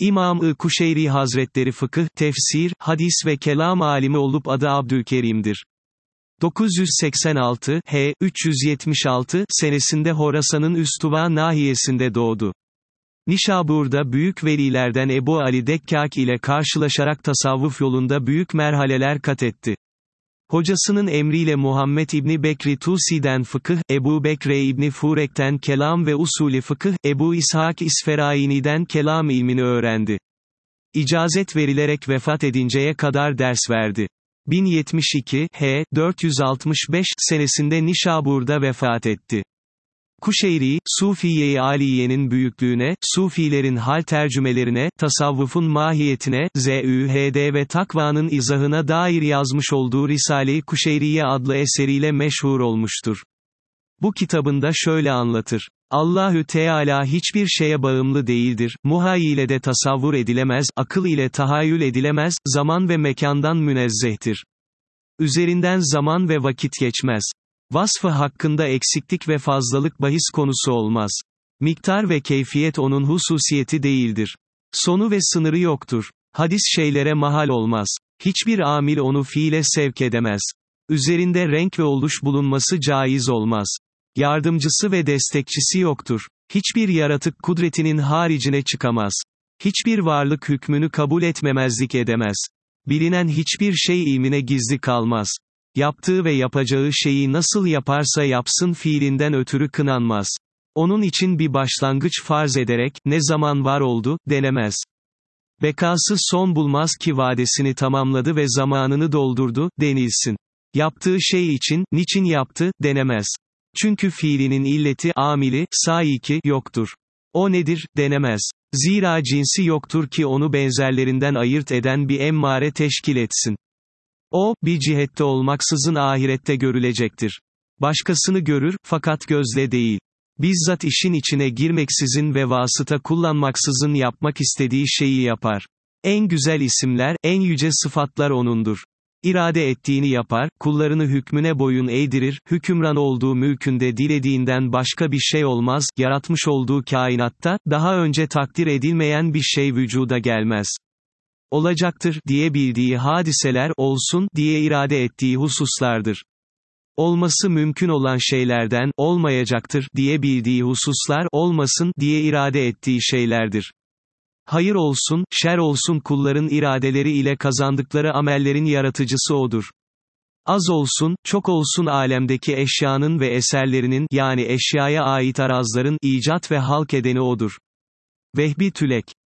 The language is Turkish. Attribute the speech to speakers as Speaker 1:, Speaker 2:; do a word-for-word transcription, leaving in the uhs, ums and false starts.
Speaker 1: İmam-ı Kuşeyri Hazretleri fıkıh, tefsir, hadis ve kelam alimi olup adı Abdülkerim'dir. dokuz yüz seksen altı, H. üç yüz yetmiş altı, senesinde Horasan'ın Üstuva nahiyesinde doğdu. Nişabur'da büyük velilerden Ebu Ali Dekkak ile karşılaşarak tasavvuf yolunda büyük merhaleler kat etti. Hocasının emriyle Muhammed İbni Bekri Tusi'den fıkıh, Ebu Bekre İbni Furek'ten kelam ve usulü fıkıh, Ebu İshak İsferaini'den kelam ilmini öğrendi. İcazet verilerek vefat edinceye kadar ders verdi. bin yetmiş iki, H. dört yüz altmış beş, senesinde Nişabur'da vefat etti. Kuşeyri, Sufiye-i Aliye'nin büyüklüğüne, Sufilerin hal tercümelerine, tasavvufun mahiyetine, zühd ve takvanın izahına dair yazmış olduğu Risale-i Kuşeyriye adlı eseriyle meşhur olmuştur. Bu kitabında şöyle anlatır. Allahü Teala hiçbir şeye bağımlı değildir, muhayil ile de tasavvur edilemez, akıl ile tahayyül edilemez, zaman ve mekandan münezzehtir. Üzerinden zaman ve vakit geçmez. Vasfı hakkında eksiklik ve fazlalık bahis konusu olmaz. Miktar ve keyfiyet onun hususiyeti değildir. Sonu ve sınırı yoktur. Hadis şeylere mahal olmaz. Hiçbir amil onu fiile sevk edemez. Üzerinde renk ve oluş bulunması caiz olmaz. Yardımcısı ve destekçisi yoktur. Hiçbir yaratık kudretinin haricine çıkamaz. Hiçbir varlık hükmünü kabul etmemezlik edemez. Bilinen hiçbir şey ilmine gizli kalmaz. Yaptığı ve yapacağı şeyi nasıl yaparsa yapsın fiilinden ötürü kınanmaz. Onun için bir başlangıç farz ederek, ne zaman var oldu, denemez. Bekası son bulmaz ki vadesini tamamladı ve zamanını doldurdu, denilsin. Yaptığı şey için, niçin yaptı, denemez. Çünkü fiilinin illeti, amili, saiki, yoktur. O nedir, denemez. Zira cinsi yoktur ki onu benzerlerinden ayırt eden bir emmare teşkil etsin. O, bir cihette olmaksızın ahirette görülecektir. Başkasını görür, fakat gözle değil. Bizzat işin içine girmeksizin ve vasıta kullanmaksızın yapmak istediği şeyi yapar. En güzel isimler, en yüce sıfatlar O'nundur. İrade ettiğini yapar, kullarını hükmüne boyun eğdirir, hükümran olduğu mülkünde dilediğinden başka bir şey olmaz, yaratmış olduğu kainatta, daha önce takdir edilmeyen bir şey vücuda gelmez. Olacaktır, diye bildiği hadiseler, olsun, diye irade ettiği hususlardır. Olması mümkün olan şeylerden, olmayacaktır, diye bildiği hususlar, olmasın, diye irade ettiği şeylerdir. Hayır olsun, şer olsun kulların iradeleri ile kazandıkları amellerin yaratıcısı O'dur. Az olsun, çok olsun alemdeki eşyanın ve eserlerinin, yani eşyaya ait arazların, icat ve halk edeni O'dur. Vehbi Tülek